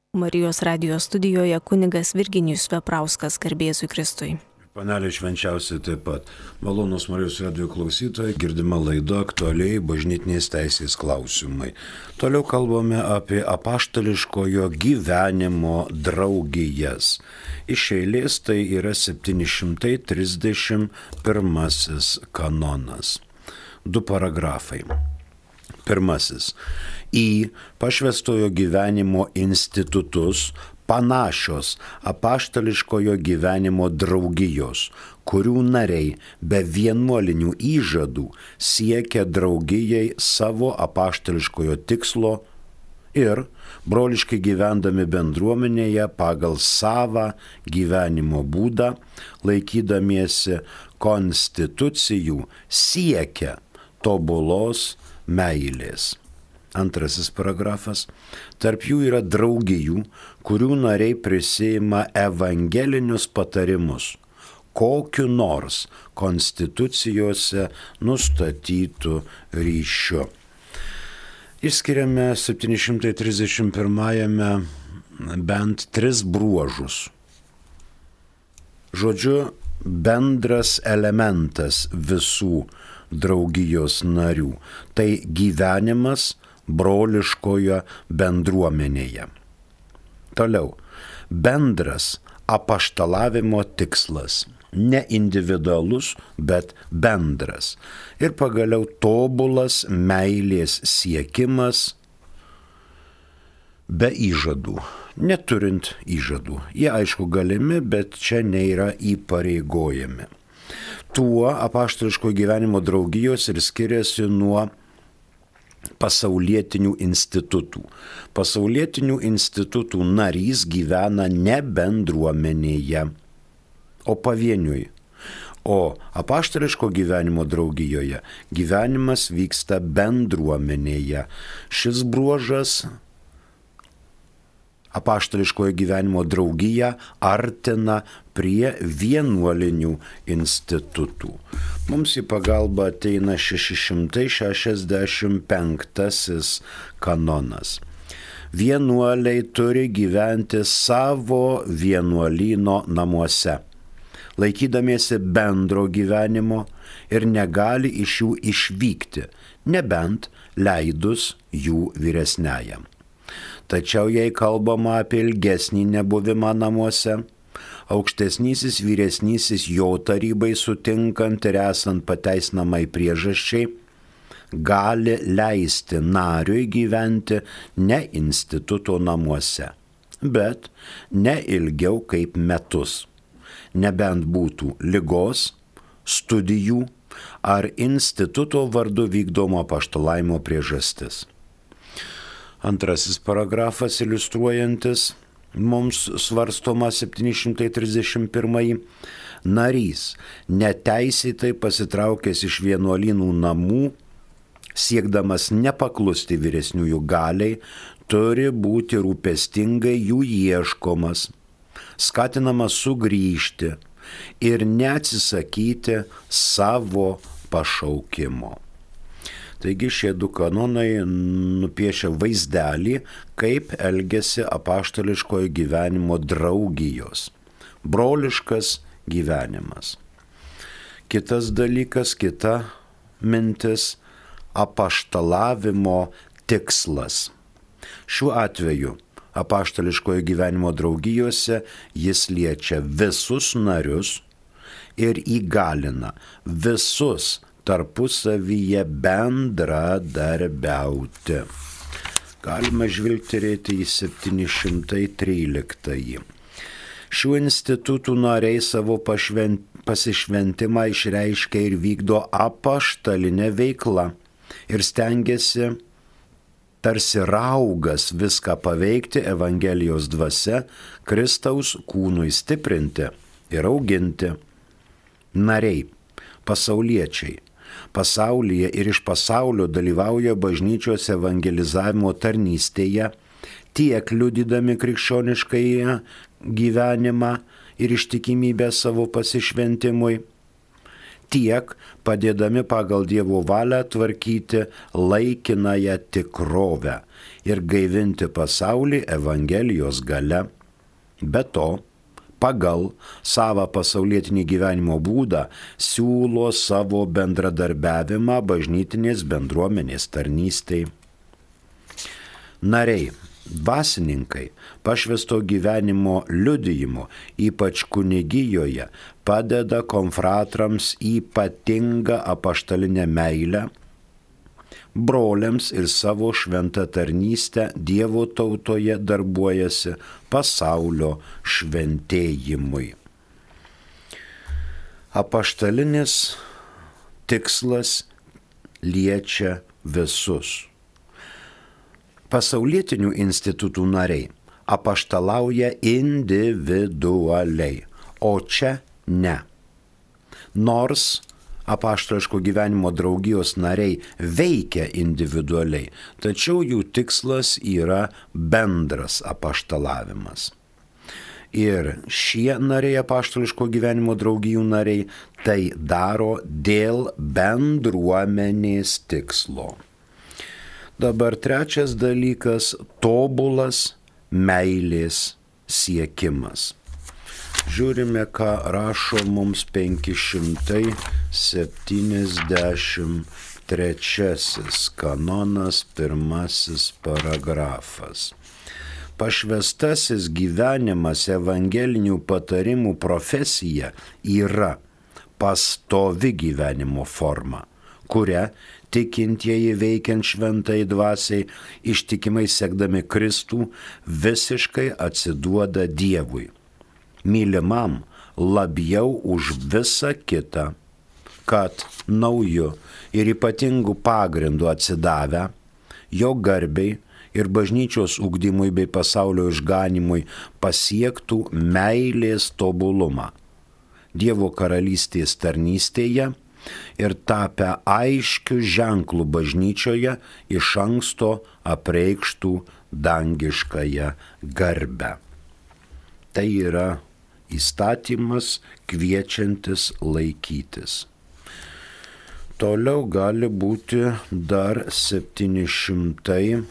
Marijos radijos studijoje kunigas Virginijus Veprauskas, garbė Jėzui Kristui. Panelė švenčiausiai taip pat. Malonūs Marijos radijo klausytojai, girdima laida aktualiai bažnytinės teisės klausimai. Toliau kalbame apie apaštališkojo gyvenimo draugijas. Iš eilės tai yra 731 kanonas. 2 paragrafai. Pirmasis. Į pašvęstojo gyvenimo institutus panašios apaštališkojo gyvenimo draugijos, kurių nariai be vienuolinių įžadų siekia draugijai savo apaštališkojo tikslo ir broliškai gyvendami bendruomenėje pagal savą gyvenimo būdą, laikydamiesi konstitucijų, siekia tobulos meilės. Antrasis paragrafas. Tarp jų yra draugijų, kurių nariai prisiima evangelinius patarimus, kokiu nors konstitucijose nustatytų ryšiu. Išskiriame 731 bent 3 bruožus. Žodžiu, bendras elementas visų draugijos narių. Tai gyvenimas broliškoje bendruomenėje. Toliau. Bendras apaštalavimo tikslas. Ne individualus, bet bendras. Ir pagaliau tobulas meilės siekimas be įžadų. Neturint įžadų. Jie aišku galimi, bet čia nėra įpareigojami. Tuo apaštališko gyvenimo draugijos ir skiriasi nuo pasaulietinių institutų. Pasaulietinių institutų narys gyvena ne bendruomenėje, o pavieniui. O apaštališko gyvenimo draugijoje gyvenimas vyksta bendruomenėje. Šis bruožas apaštališkojo gyvenimo draugiją artina prie vienuolinių institutų. Mums į pagalbą ateina 665 kanonas. Vienuoliai turi gyventi savo vienuolyno namuose, laikydamiesi bendro gyvenimo ir negali iš jų išvykti, nebent leidus jų vyresniajam. Tačiau jei kalbama apie ilgesnį nebuvimą namuose, aukštesnysis vyresnysis jo tarybai sutinkant ir esant pateisinamai priežasčiai, gali leisti nariui gyventi ne instituto namuose, bet ne ilgiau kaip metus, nebent būtų ligos, studijų ar instituto vardu vykdomo apaštalavimo priežastis. Antrasis paragrafas iliustruojantis mums svarstoma 731 narys, neteisėtai pasitraukęs iš vienuolynų namų, siekdamas nepaklusti vyresniųjų galiai, turi būti rūpestingai jų ieškomas, skatinamas sugrįžti ir neatsisakyti savo pašaukimo. Taigi šie 2 kanonai nupiešia vaizdelį, kaip elgiasi apaštališkojo gyvenimo draugijos. Broliškas gyvenimas. Kitas dalykas, kita mintis - apaštalavimo tikslas. Šiuo atveju apaštališkojo gyvenimo draugijose jis liečia visus narius ir įgalina visus tarpusavyje bendradarbiauti. Galima žvilgterėti į 713. Šių institutų nariai savo pasišventimą išreiškia ir vykdo apaštalinę veiklą ir stengiasi tarsi raugas viską paveikti Evangelijos dvasia, Kristaus kūnui stiprinti ir auginti. Nariai, pasauliečiai, pasaulyje ir iš pasaulio dalyvauja bažnyčios evangelizavimo tarnystėje, tiek liudydami krikščioniškąjį gyvenimą ir ištikimybę savo pasišventimui, tiek padėdami pagal Dievo valią tvarkyti laikinąją tikrovę ir gaivinti pasaulį Evangelijos galia. Be to, pagal savo pasaulietinį gyvenimo būdą siūlo savo bendradarbiavimą bažnytinės bendruomenės tarnystei. Nariai, dvasininkai, pašvęsto gyvenimo liudijimu, ypač kunigijoje, padeda konfratrams ypatingą apaštalinę meilę, broliams ir savo šventą tarnystę Dievo tautoje darbuojasi pasaulio šventėjimui. Apaštalinis tikslas liečia visus. Pasaulietinių institutų nariai apaštalauja individualiai, o čia ne. Nors apaštališko gyvenimo draugijos nariai veikia individualiai, tačiau jų tikslas yra bendras apaštalavimas. Ir šie nariai apaštališko gyvenimo draugijų nariai tai daro dėl bendruomenės tikslo. Dabar trečias dalykas – tobulas meilės siekimas. Žiūrime, ką rašo mums 573 kanonas, 1 paragrafas. Pašvęstasis gyvenimas evangelinių patarimų profesija yra pastovi gyvenimo forma, kuria tikintieji veikiant šventai dvasiai, ištikimai sekdami Kristų, visiškai atsiduoda Dievui, mylimam labiau už visą kitą, kad nauju ir ypatingu pagrindu atsidavę, jo garbei ir bažnyčios ugdymui bei pasaulio išganimui pasiektų meilės tobulumą Dievo karalystės tarnystėje ir tapę aiškių ženklų bažnyčioje iš anksto apreikštų dangiškąją garbę. Tai yra įstatymas kviečiantis laikytis. Toliau gali būti dar 710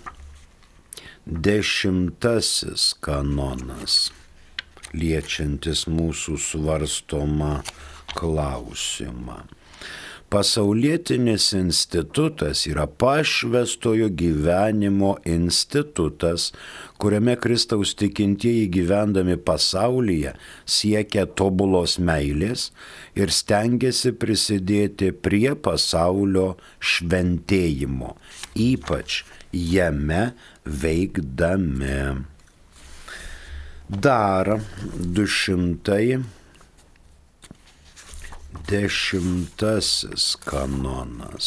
kanonas, liečiantis mūsų svarstomą klausimą. Pasaulietinis institutas yra pašvęstojo gyvenimo institutas, kuriame Kristaus tikintieji gyvendami pasaulyje siekia tobulos meilės ir stengiasi prisidėti prie pasaulio šventėjimo, ypač jame veikdami. Dar 210 kanonas.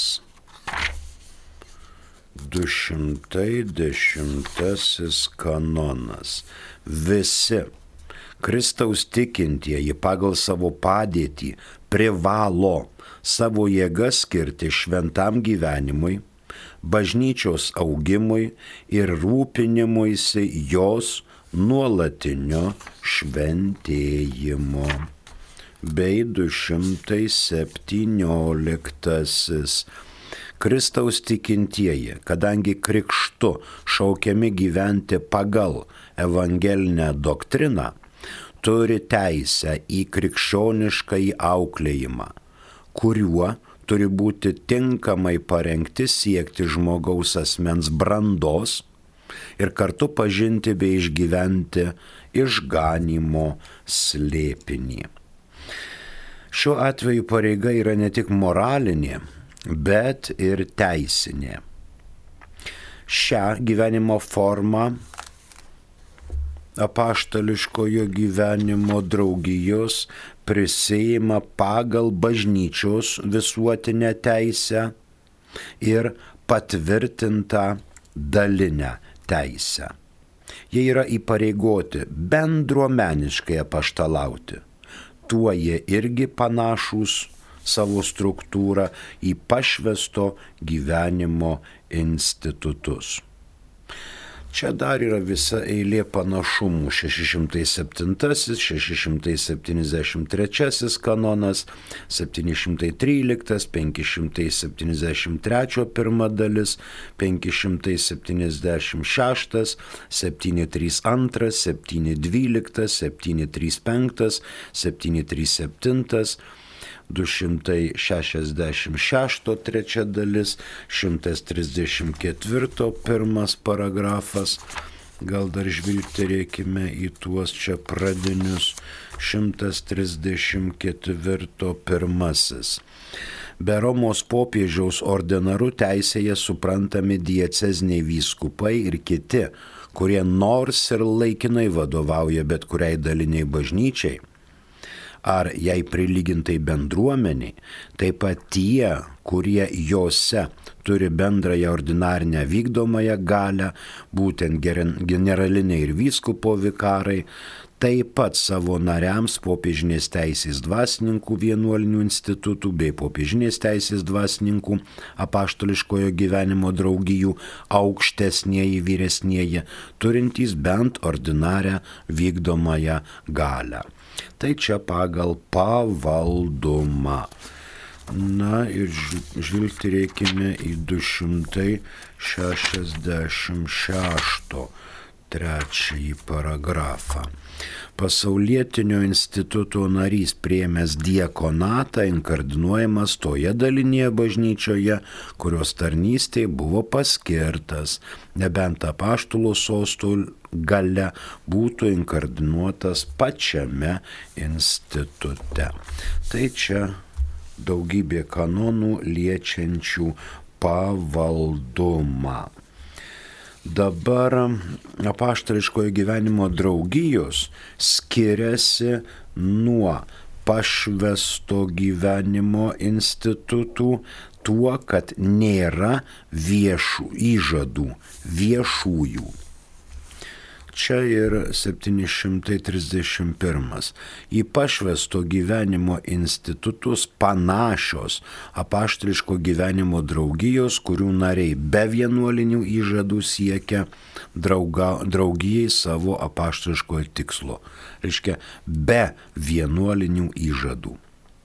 210 kanonas. Visi Kristaus tikintieji pagal savo padėtį privalo savo jėgas skirti šventam gyvenimui, bažnyčios augimui ir rūpinimuisi jos nuolatinio šventėjimo. Bei 217. Kristaus tikintieji, kadangi krikštu šaukiami gyventi pagal evangelinę doktriną, turi teisę į krikščioniškąjį auklėjimą, kuriuo turi būti tinkamai parengti siekti žmogaus asmens brandos ir kartu pažinti bei išgyventi išganymo slėpinį. Šiuo atveju pareiga yra ne tik moralinė, bet ir teisinė. Šią gyvenimo formą apaštališkojo gyvenimo draugijos prisiima pagal bažnyčios visuotinę teisę ir patvirtintą dalinę teisę. Jie yra įpareigoti bendruomeniškai apaštalauti. Tuo jie irgi panašūs savo struktūrą į pašvęsto gyvenimo institutus. Čia dar yra visa eilė panašumų. 607, 673 kanonas, 713, 573 pirma dalis, 576, 732, 712, 735, 737, 266 trečia dalis, 134 pirmas paragrafas, gal dar žvilgterėkime į tuos čia pradinius, 134 pirmasis. Be Romos popiežiaus ordinaru teisėje suprantami dieceziniai vyskupai ir kiti, kurie nors ir laikinai vadovauja bet kuriai daliniai bažnyčiai, ar jai prilygintai bendruomeniai, taip pat tie, kurie jose turi bendrąją ordinarinę vykdomąją galią, būtent generaliniai ir vyskupo vikarai, taip pat savo nariams popiežinės teisės dvasininkų vienuolinių institutų bei popiežinės teisės dvasininkų apaštališkojo gyvenimo draugijų aukštesnieji vyresnieji, turintys bent ordinarią vykdomąją galią. Tai čia pagal pavaldumą. Na ir žvilgterėkime į 266 trečiąjį paragrafą. Pasaulietinio instituto narys priėmęs diakonatą inkardinuojamas toje dalinėje bažnyčioje, kurios tarnystėje buvo paskirtas, nebent apaštalų sostų gale būtų inkardinuotas pačiame institute. Tai čia daugybė kanonų liečiančių pavaldumą. Dabar apaštališkojo gyvenimo draugijos skiriasi nuo pašvęsto gyvenimo institutų tuo, kad nėra viešų įžadų, viešųjų. Čia ir 731. Į pašvęsto gyvenimo institutus panašios apaštališko gyvenimo draugijos, kurių nariai be vienuolinių įžadų siekia draugijai savo apaštališkojo tikslo. Reiškia, be vienuolinių įžadų.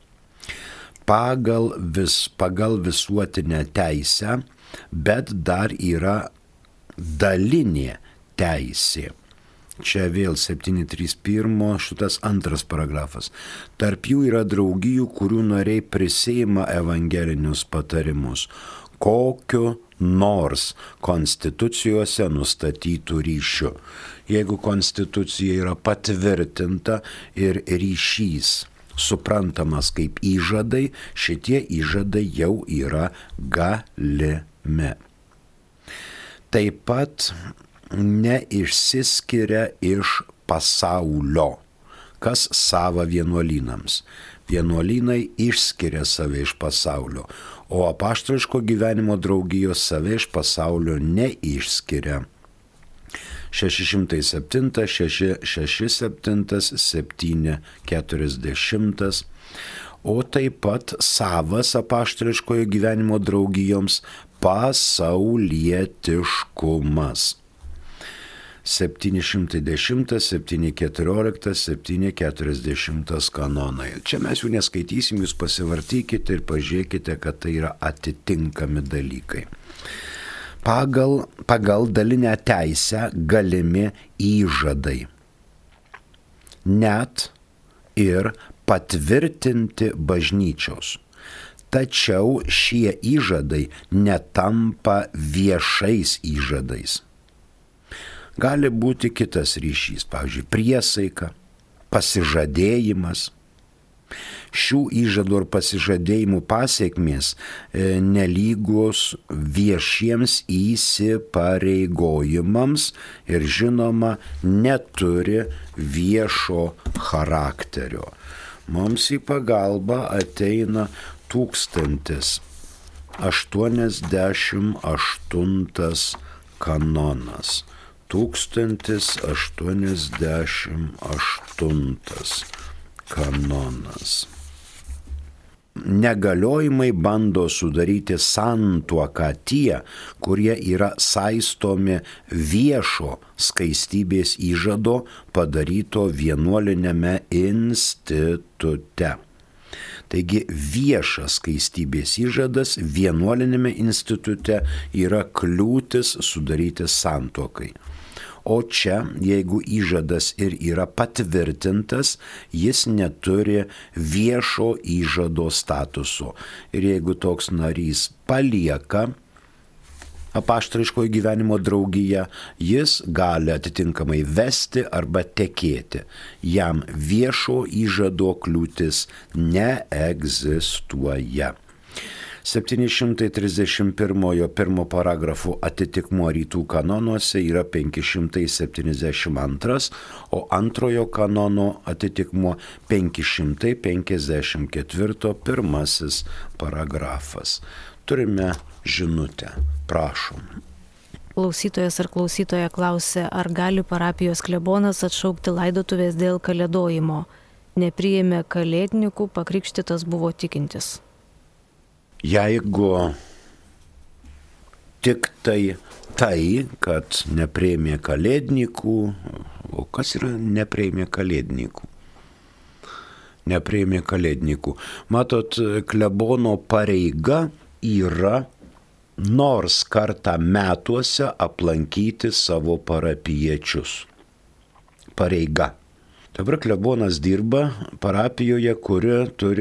Pagal visuotinę teisę, bet dar yra dalinė teisė. Čia vėl 731 šitas antras paragrafas. Tarp jų yra draugijų, kurių nariai prisiima evangelinius patarimus, kokiu nors konstitucijose nustatytų ryšių. Jeigu konstitucija yra patvirtinta ir ryšys suprantamas kaip įžadai, šitie įžadai jau yra galimi. Taip pat neišsiskiria iš pasaulio, kas sava vienuolynams. Vienuolynai išskiria save iš pasaulio, o apaštališko gyvenimo draugijos save iš pasaulio neišskiria. 607, 667, 740, o taip pat savas apaštališkojo gyvenimo draugijoms pasaulietiškumas. 710, 714, 740 kanonai. Čia mes jų neskaitysim, jūs pasivartykite ir pažiūrėkite, kad tai yra atitinkami dalykai. Pagal dalinę teisę galimi įžadai. Net ir patvirtinti bažnyčios. Tačiau šie įžadai netampa viešais įžadais. Gali būti kitas ryšys, pavyzdžiui, priesaika, pasižadėjimas. Šių įžadų ir pasižadėjimų pasiekmės nelygos viešiems įsipareigojimams ir žinoma neturi viešo charakterio. Mums į pagalbą ateina 1088 kanonas. 1088 kanonas. negaliojimai bando sudaryti santuoką tie, kurie yra saistomi viešo skaistybės įžado padaryto vienuoliniame institute. Taigi viešas skaistybės įžadas vienuolinėme institute yra kliūtis sudaryti santuokai. O čia, jeigu įžadas ir yra patvirtintas, jis neturi viešo įžado statuso. Ir jeigu toks narys palieka apaštališkojo gyvenimo draugiją, jis gali atitinkamai vesti arba tekėti. Jam viešo įžado kliūtis neegzistuoja. 731 pirmo paragrafų atitikmuo rytų kanonuose yra 572, o antrojo kanono atitikmuo 554 pirmasis paragrafas. Turime žinutę. Prašom. Klausytojas ar klausytoja klausė, ar gali parapijos klebonas atšaukti laidotuvės dėl kalėdojimo. Nepriėmė kalėdnikų, pakrikštytas buvo tikintis. Jeigu tik tai, kad nepriėmė kalėdnikų, o kas yra nepriėmė kalėdnikų? Nepriėmė kalėdnikų. Matot, klebono pareiga yra nors kartą metuose aplankyti savo parapijiečius. Pareiga. Dabar klebonas dirba parapijoje, kuri turi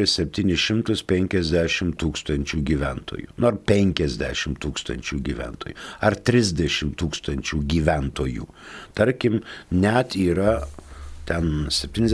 750 tūkstančių gyventojų. Ar 50 tūkstančių gyventojų. Ar 30 tūkstančių gyventojų. Tarkim, net yra ten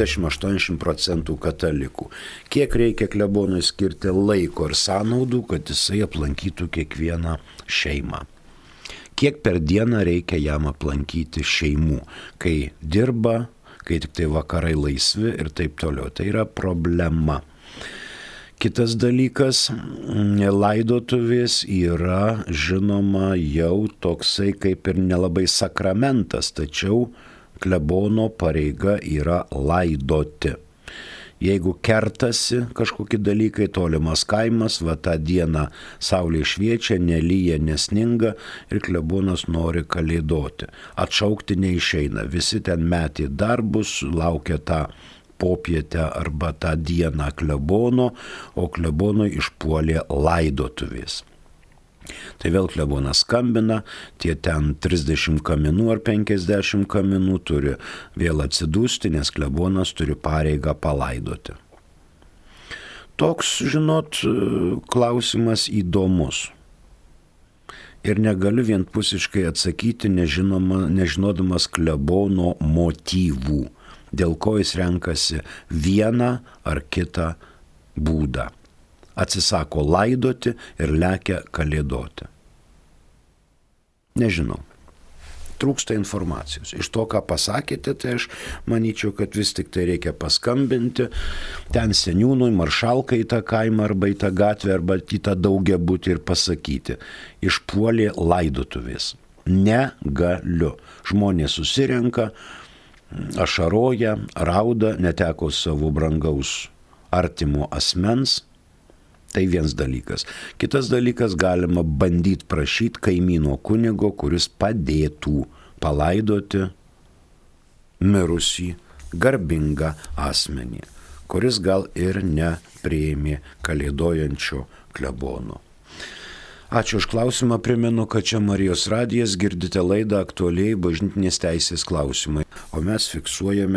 70-80% katalikų. Kiek reikia klebonui skirti laiko ir sąnaudų, kad jisai aplankytų kiekvieną šeimą? Kiek per dieną reikia jam aplankyti šeimų, kai dirba, kai tik tai vakarai laisvi ir taip toliau. Tai yra problema. Kitas dalykas, laidotuvės yra žinoma jau toksai kaip ir nelabai sakramentas, tačiau klebono pareiga yra laidoti. Jeigu kertasi kažkokie dalykai, tolimas kaimas, va tą dieną saulė šviečia, nelyja, nesninga ir klebonas nori kalėdoti. Atšaukti neišeina, visi ten metė darbus, laukia tą popietę arba tą dieną klebono, o klebonui išpuolė laidotuvės. Tai vėl klebonas skambina, tie ten 30 kaminų ar 50 kaminų turi vėl atsidūsti, nes klebonas turi pareigą palaidoti. Toks, žinot, klausimas įdomus. Ir negaliu vienpusiškai atsakyti, nežinodamas klebono motyvų, dėl ko jis renkasi vieną ar kitą būdą. Atsisako laidoti ir lekia kalėdoti. Nežinau. Trūksta informacijos. Iš to, ką pasakėte, tai aš manyčiau, kad vis tik tai reikia paskambinti ten seniūnui, maršalkai į tą kaimą arba į tą gatvę arba į tą daugiabutį ir pasakyti. Išpuolė laidotuvės. Negaliu. Žmonės susirenka, ašaroja, rauda, neteko savo brangaus artimo asmens. Tai vienas dalykas. Kitas dalykas, galima bandyti prašyti kaimyno kunigo, kuris padėtų palaidoti mirusį garbingą asmenį, kuris gal ir nepriėmė kalėdojančio klebono. Ačiū už klausimą, primenu, kad čia Marijos radijas, girdite laidą Aktualiai bažnytinės teisės klausimai, o mes fiksuojame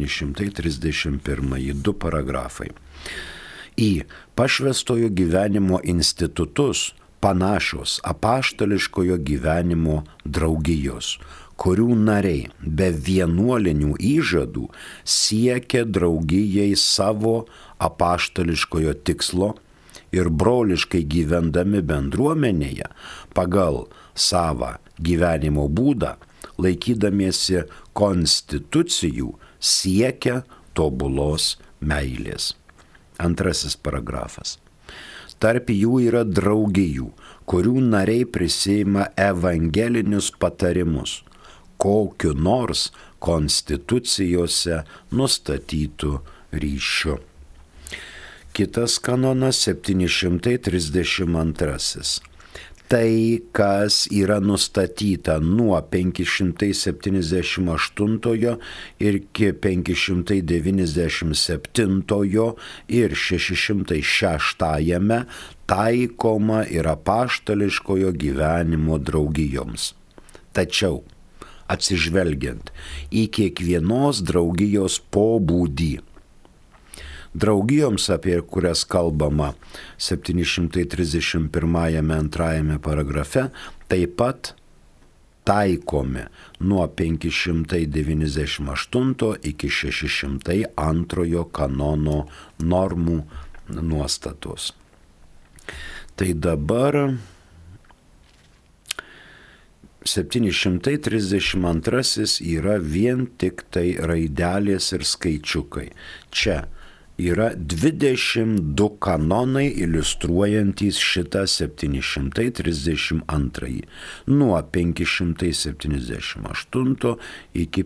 731 du paragrafai. Į pašvęstojo gyvenimo institutus panašios apaštališkojo gyvenimo draugijos, kurių nariai be vienuolinių įžadų siekia draugijai savo apaštališkojo tikslo ir broliškai gyvendami bendruomenėje pagal savą gyvenimo būdą, laikydamiesi konstitucijų, siekia tobulos meilės. Antrasis paragrafas. Tarp jų yra draugijų, kurių nariai prisiima evangelinius patarimus, kokiu nors konstitucijose nustatytų ryšiu. Kitas kanonas 732. Tai, kas yra nustatyta nuo 578 iki 597 ir 606 taikoma ir apaštališkojo gyvenimo draugijoms. Tačiau, atsižvelgiant į kiekvienos draugijos pobūdį, draugijoms, apie kurias kalbama 731 paragrafe, taip pat taikomi nuo 598 iki 602 kanono normų nuostatos. Tai dabar 732 yra vien tik tai raidelės ir skaičiukai. Čia yra 22 kanonai iliustruojantys šitą 732 nuo 578 iki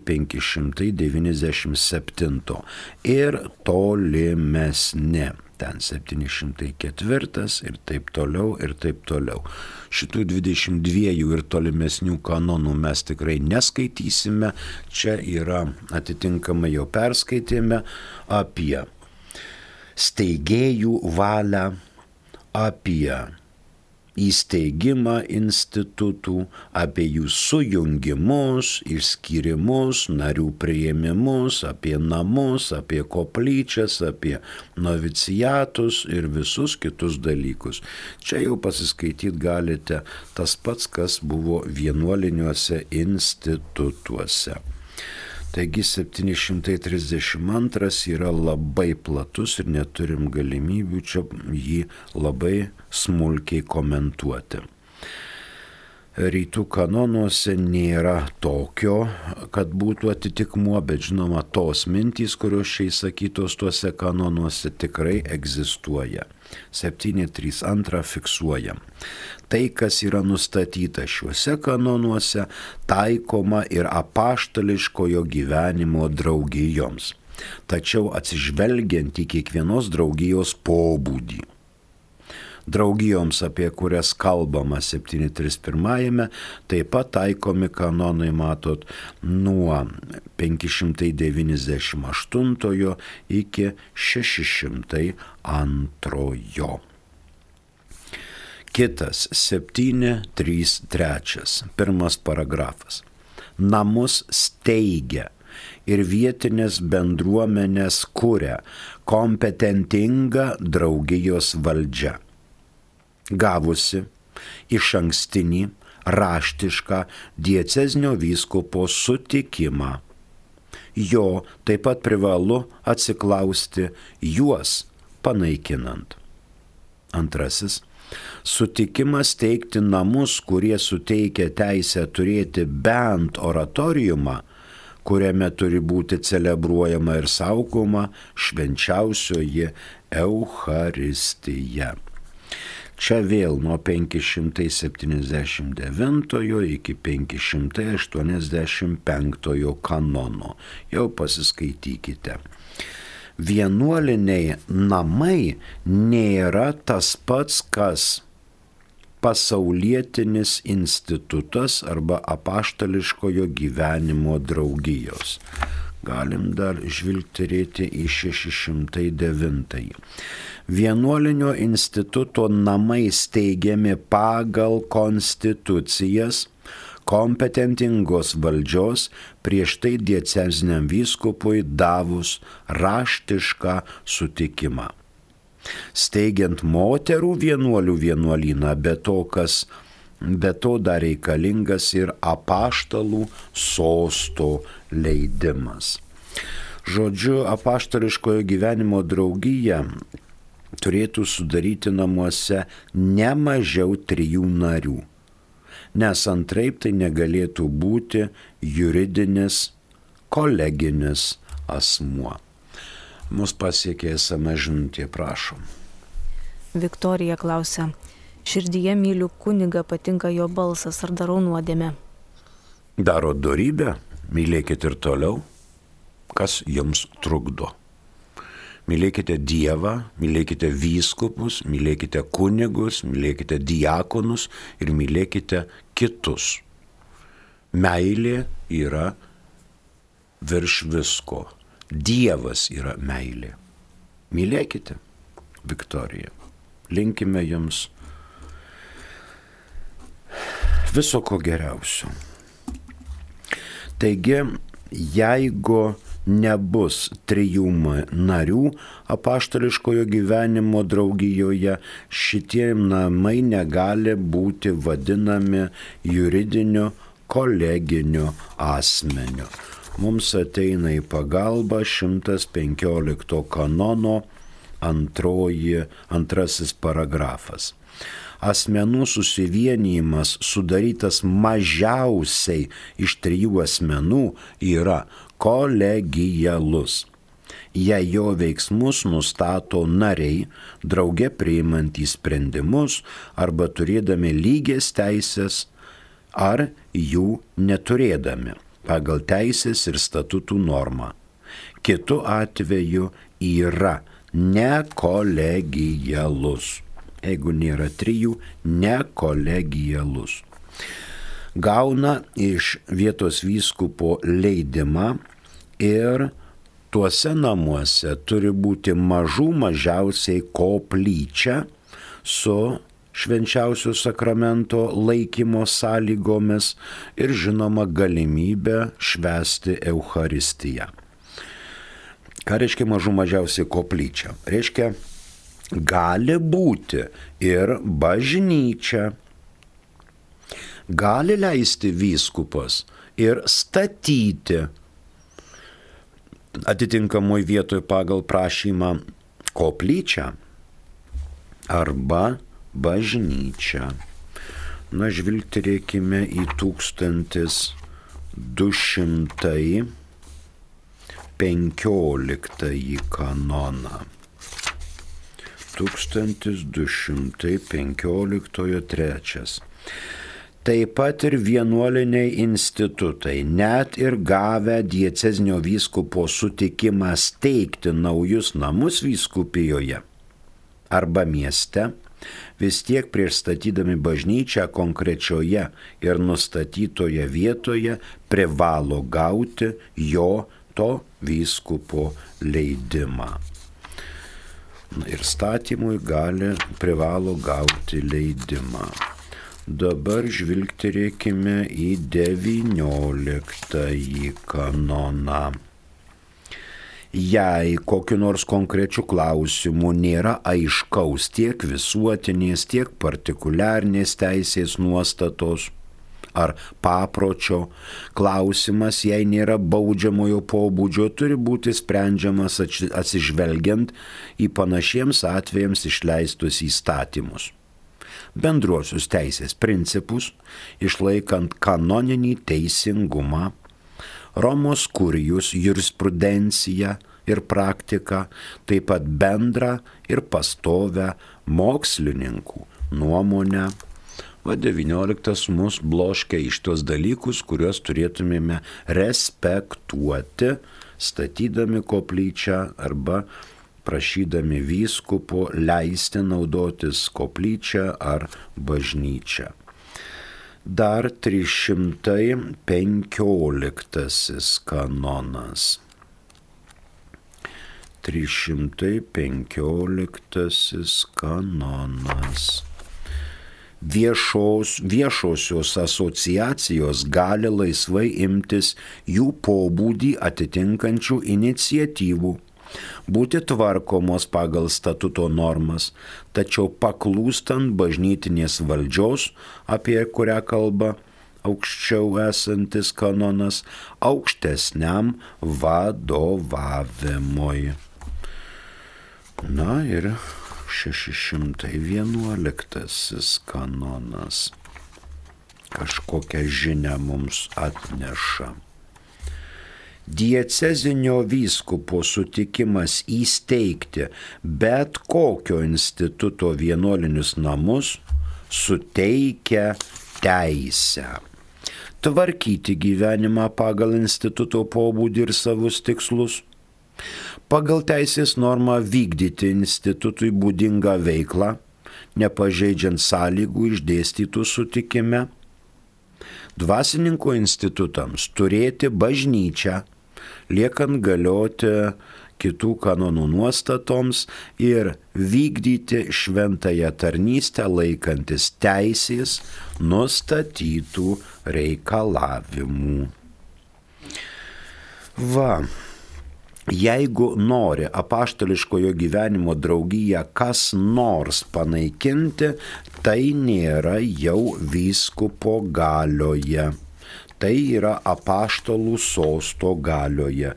597 ir tolimesni. Ten 704 ir taip toliau ir taip toliau. Šitų 22 ir tolimesnių kanonų mes tikrai neskaitysime. Čia yra atitinkamai jau perskaitėme apie steigėjų valią, apie įsteigimą institutų, apie jų sujungimus, išskyrimus, narių priėmimus, apie namus, apie koplyčias, apie noviciatus ir visus kitus dalykus. Čia jau pasiskaityti galite tas pats, kas buvo vienuoliniuose institutuose. Taigi 732 yra labai platus ir neturim galimybių čia jį labai smulkiai komentuoti. Rytų kanonuose nėra tokio, kad būtų atitikmuo, bet žinoma, tos mintys, kurios čia įsakytos tuose kanonuose, tikrai egzistuoja. 732 fiksuojam. Tai, kas yra nustatyta šiuose kanonuose, taikoma ir apaštališkojo gyvenimo draugijoms. Tačiau atsižvelgiant į kiekvienos draugijos pobūdį. Draugijoms, apie kurias kalbama 731, taip pat taikomi kanonai, matot, nuo 598 iki 602. Kitas 733, pirmas paragrafas. Namus steigia ir vietinės bendruomenės kuria kompetentinga draugijos valdžia, gavusi išankstinį raštišką diecezinio vyskupo sutikimą. Jo taip pat privalu atsiklausti juos panaikinant. Antrasis. Sutikimas steigti namus, kurie suteikia teisę turėti bent oratoriumą, kuriame turi būti celebruojama ir saugoma švenčiausioji Eucharistija. Čia vėl nuo 579 iki 585 kanono. Jau pasiskaitykite. Vienuoliniai namai nėra tas pats, kas pasaulietinis institutas arba apaštališkojo gyvenimo draugijos. Galim dar žvilgterėti į 609. Vienuolinio instituto namai steigiami pagal konstitucijas kompetentingos valdžios prieš tai dieceziniam vyskupui davus raštišką sutikimą. Steigiant moterų vienuolių vienuolyną, be to dar reikalingas ir apaštalų sosto leidimas. Žodžiu, apaštališkojo gyvenimo draugija turėtų sudaryti namuose ne mažiau 3 narių, nes antraip tai negalėtų būti juridinis, koleginis asmuo. Mus pasiekė SMS žinutė, prašom. Viktorija klausia, širdyje myliu kunigą, patinka jo balsas, ar darau nuodėmę? Daro dorybę, mylėkit ir toliau, kas jums trukdo. Mylėkite Dievą, mylėkite vyskupus, mylėkite kunigus, mylėkite diakonus ir mylėkite kitus. Meilė yra virš visko. Dievas yra meilė. Mylėkite, Viktorija. Linkime jums viso ko geriausio. Taigi, jeigu nebus 3 narių apaštališkojo gyvenimo draugijoje, šitie namai negali būti vadinami juridiniu koleginiu asmeniu. Mums ateina į pagalbą 115 kanono antrasis paragrafas. Asmenų susivienijimas sudarytas mažiausiai iš 3 asmenų yra kolegialus. Jei jo veiksmus nustato nariai, drauge priimantys sprendimus arba turėdami lygias teisės ar jų neturėdami pagal teisės ir statutų normą. Kitu atveju yra nekolegialus. Jeigu nėra 3, nekolegialus. Gauna iš vietos vyskupo leidimą ir tuose namuose turi būti mažiausiai koplyčia su švenčiausio sakramento laikymo sąlygomis ir žinoma galimybė švęsti Eucharistiją. Ką reiškia mažiausiai koplyčia? Reiškia, gali būti ir bažnyčia. Gali leisti vyskupas ir statyti atitinkamoj vietoj pagal prašymą koplyčią arba bažnyčią. Na, žvilgterėkime į 1215 kanoną. 1215 Taip pat ir vienuoliniai institutai, net ir gavę diecezinio vyskupo sutikimą steigti naujus namus vyskupijoje arba mieste, vis tiek prieš statydami bažnyčią konkrečioje ir nustatytoje vietoje privalo gauti to vyskupo leidimą. Ir statymui privalo gauti leidimą. Dabar žvilgterėkime į 19 kanoną. Jei kokiu nors konkrečiu klausimu nėra aiškaus tiek visuotinės, tiek partikuliarnės teisės nuostatos ar papročio, klausimas, jei nėra baudžiamojo pobūdžio, turi būti sprendžiamas atsižvelgiant į panašiems atvejams išleistus įstatymus. Bendruosius teisės principus, išlaikant kanoninį teisingumą, Romos kurijos jurisprudenciją ir praktiką, taip pat bendrą ir pastovę mokslininkų nuomonę. 19 mus bloškia iš tos dalykus, kuriuos turėtumėme respektuoti, statydami koplyčią arba prašydami vyskupo leisti naudotis koplyčią ar bažnyčią. Dar 315 kanonas. 315 kanonas. Viešosios asociacijos gali laisvai imtis jų pobūdį atitinkančių iniciatyvų, būti tvarkomos pagal statuto normas, tačiau paklūstant bažnytinės valdžios, apie kurią kalba aukščiau esantis kanonas, aukštesniam vadovavimui. Na ir 611 kanonas kažkokią žinią mums atneša. Diecezinio vyskupo sutikimas įsteigti bet kokio instituto vienuolinius namus suteikia teisę tvarkyti gyvenimą pagal instituto pobūdį ir savus tikslus, Pagal teisės normą vykdyti institutui būdingą veiklą, nepažeidžiant sąlygų išdėstytų sutikime. Dvasininko institutams turėti bažnyčią, liekant galioti kitų kanonų nuostatoms ir vykdyti šventąją tarnystę laikantis teisės nustatytų reikalavimų. Jeigu nori apaštališkojo gyvenimo draugiją kas nors panaikinti, tai nėra jau vyskupo galioje. Tai yra apaštalų sosto galioje.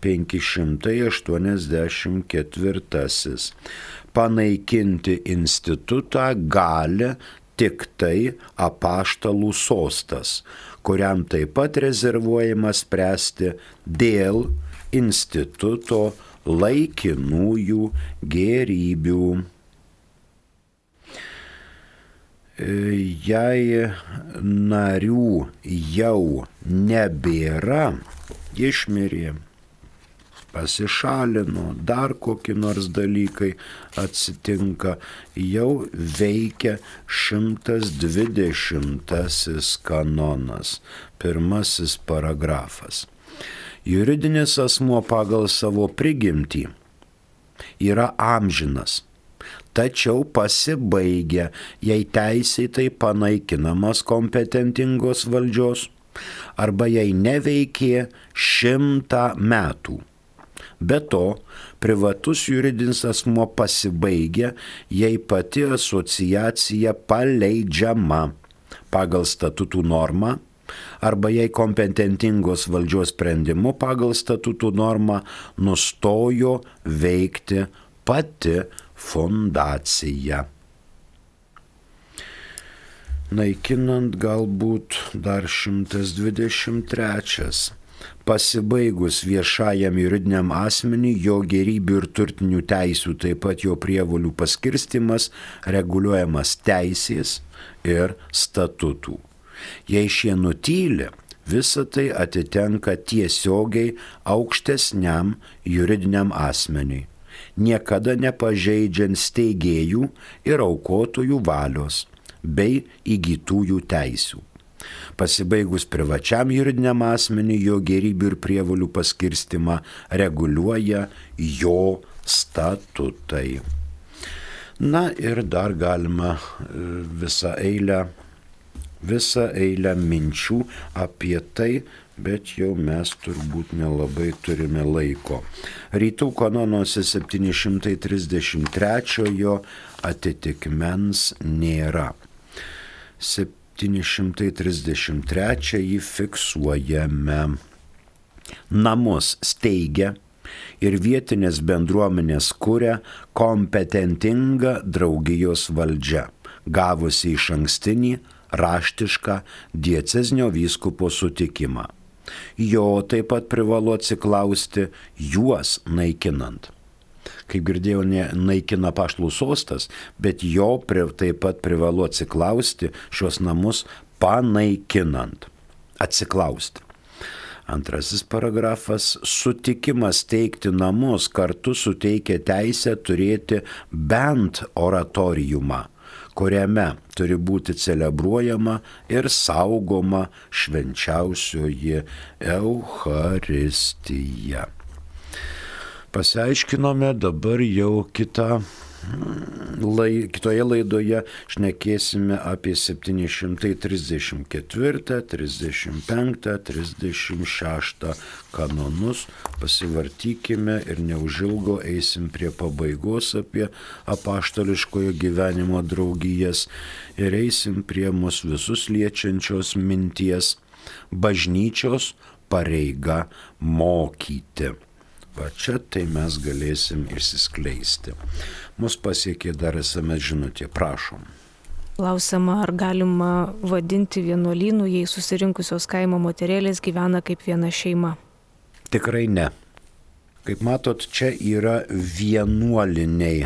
584. Panaikinti institutą gali tik tai apaštalų sostas, kuriam taip pat rezervuojama spręsti dėl instituto laikinųjų gėrybių. Jei narių jau nebėra, išmirė, pasišalino, dar kokie nors dalykai atsitinka, jau veikia 120 kanonas, 1 paragrafas. Juridinis asmuo pagal savo prigimtį yra amžinas, tačiau pasibaigia, jei teisėtai panaikinamas kompetentingos valdžios arba jei neveikė 100 metų. Be to, privatus juridinis asmuo pasibaigia, jei pati asociacija paleidžiama pagal statutų normą arba jei kompetentingos valdžios sprendimu pagal statutų normą nustojo veikti pati fundacija. Naikinant galbūt dar 123. Pasibaigus viešajam juridiniam asmeniui, jo gėrybių ir turtinių teisių, taip pat jo prievolių paskirstimas reguliuojamas teisės ir statutų. Jei šie nutyli, visa tai atitenka tiesiogiai aukštesniam juridiniam asmeniui, niekada nepažeidžiant steigėjų ir aukotojų valios bei įgytųjų teisių. Pasibaigus privačiam juridiniam asmeniui, jo gėrybių ir prievolių paskirstimą reguliuoja jo statutai. Na ir dar galima visą eilę minčių apie tai, bet jau mes turbūt nelabai turime laiko. Rytų kanonuose 733 atitikmens nėra. 733 fiksuojame. Namus steigia ir vietinės bendruomenės kuria kompetentinga draugijos valdžia, gavusi išankstinį raštišką diecezinio vyskupo sutikimą. Jo taip pat privalu atsiklausti juos naikinant. Kaip girdėjau, naikina apaštalų sostas, bet jo taip pat privalu atsiklausti šios namus panaikinant. Atsiklausti. 2 paragrafas. Sutikimas steigti namus kartu suteikia teisę turėti bent oratoriumą, kuriame turi būti celebruojama ir saugoma švenčiausioji Eucharistija. Pasiaiškinome, dabar jau kitoje laidoje šnekėsime apie 734, 35, 36 kanonus. Pasivartykime ir neužilgo eisim prie pabaigos apie apaštališkojo gyvenimo draugijas ir eisim prie mus visus liečiančios minties bažnyčios pareiga mokyti. Va čia tai mes galėsim išsiskleisti. Mus pasiekė dar SMS žinutė, prašom. Klausiama, ar galima vadinti vienuolynų, jei susirinkusios kaimo moterėlės gyvena kaip viena šeima? Tikrai ne. Kaip matot, čia yra vienuoliniai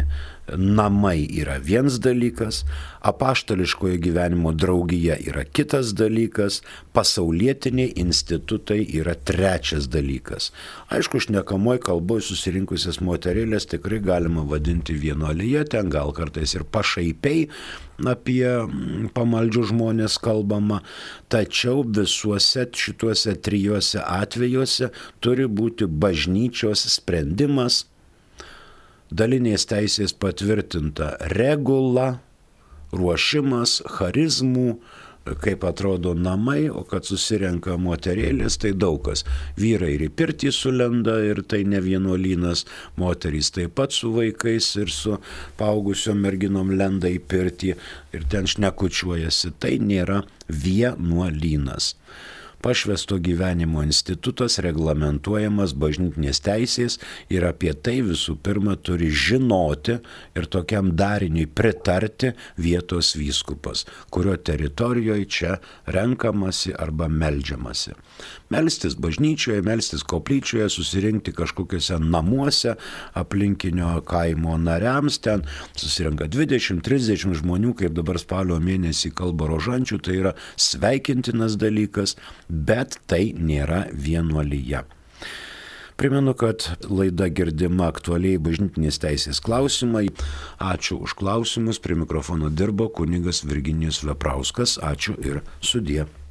namai yra vienas dalykas, apaštališkojo gyvenimo draugija yra kitas dalykas, pasaulietiniai institutai yra trečias dalykas. Aišku, šnekamoj kalboj susirinkusias moterėlės tikrai galima vadinti vienuolija, ten gal kartais ir pašaipiai apie pamaldžių žmonės kalbama, tačiau visuose šituose trijuose atvejuose turi būti bažnyčios sprendimas, dalinės teisės patvirtinta regula, ruošimas, charizmų, kaip atrodo namai, o kad susirenka moterėlės, tai daug kas. Vyrai ir į pirtį sulenda ir tai ne vienuolynas, moterys taip pat su vaikais ir su paaugusiom merginom lenda į pirtį ir ten šnekučiuojasi. Tai nėra vienuolynas. Pašvęsto gyvenimo institutas reglamentuojamas bažnytinės teisės ir apie tai visų pirma turi žinoti ir tokiam dariniui pritarti vietos vyskupas, kurio teritorijoje čia renkamasi arba meldžiamasi. Melstis bažnyčioje, melstis koplyčioje, susirinkti kažkokiuose namuose aplinkinio kaimo nariams, ten susirenka 20-30 žmonių, kaip dabar spalio mėnesį kalba rožančių, tai yra sveikintinas dalykas, bet tai nėra vienuolija. Primenu, kad laida girdima aktualiai bažnytinės teisės klausimai. Ačiū už klausimus. Prie mikrofono dirbo kunigas Virginijus Veprauskas. Ačiū ir sudie.